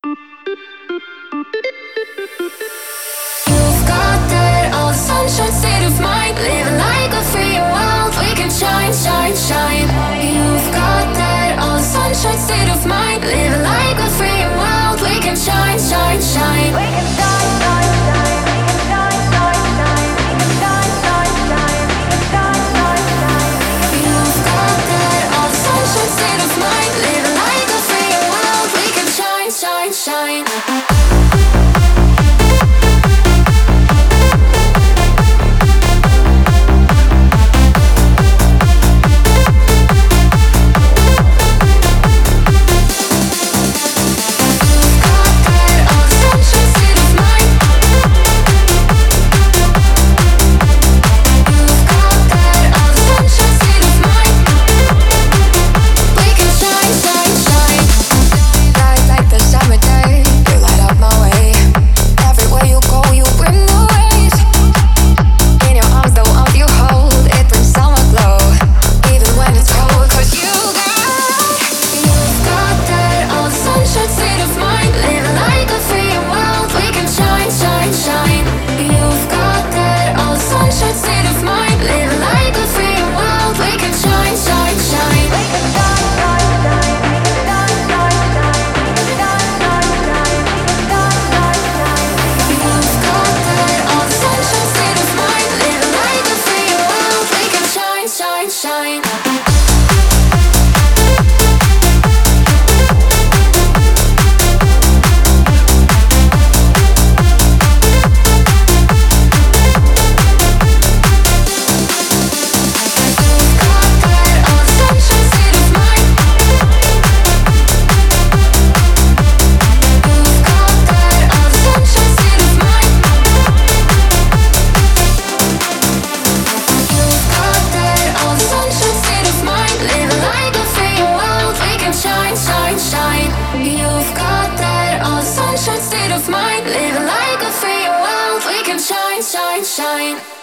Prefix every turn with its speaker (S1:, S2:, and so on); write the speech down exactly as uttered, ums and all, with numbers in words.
S1: You've got that all sunshine state of mind, living like a free world. We can shine, shine, shine. You've got that all sunshine state of mind, living like a free world. We can shine, shine, shine. We can shine, shine, shine. We can shine, shine, shine. We can shine, shine, shine. We can shine, shine, shine. You've got that all sunshine state of mind, living like a free world. We can shine, shine, shine. Shine. You've got that all sunshine state of mind, living like a free world. We can shine, shine, shine.